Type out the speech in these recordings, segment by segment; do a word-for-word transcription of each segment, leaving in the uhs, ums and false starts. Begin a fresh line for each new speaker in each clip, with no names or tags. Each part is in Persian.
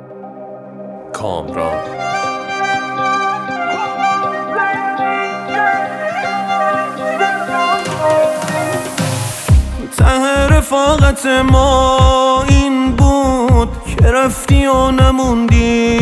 کامران.
ته رفاقت ما این بود که رفتی و نموندی،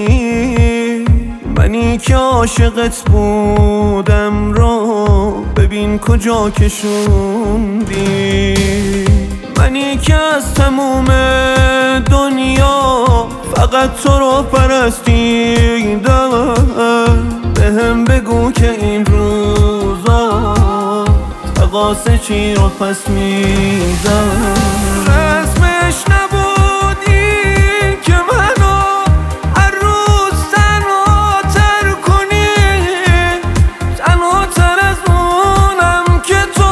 منی که عاشقت بودم رو ببین کجا کشوندی. منی که از تموم دنیا فقط تو رو پرستیدم، بهم بگو که این روزا تقاص چی رو پس میدم. رسمش نبودی که منو هر روز تنها تر کنی، تنها تر از اونم که تو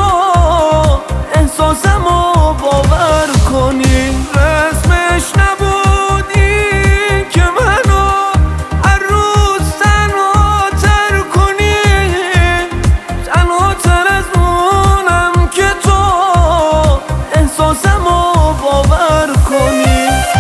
احساسمو باور کنی. رسمش نبودی که منو هر روز تنها تر کنی، تنها تر از اونم که تو احساسمو باور کنی.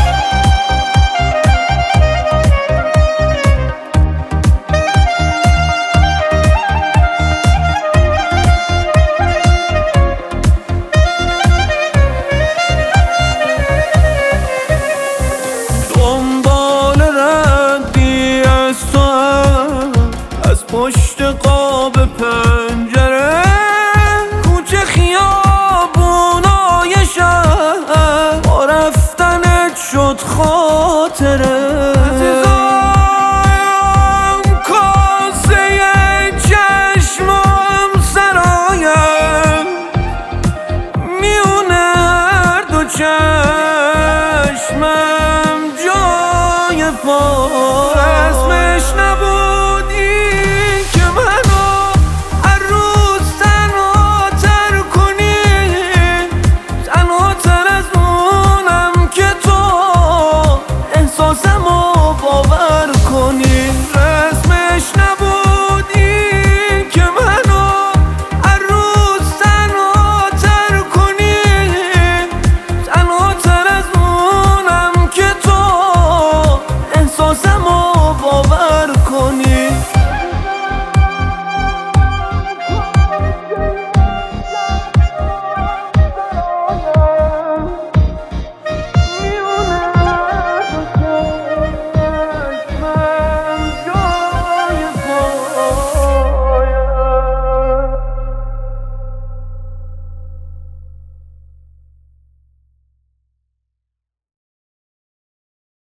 دنبال ردی از تو هم از پشت قاب پنجره، کوچه خیابونای شهر با رفتنت شد خاطره. عزیزم کاسه چشمم سرایم میونه هر دو چشمم جای پا. رسمش نبود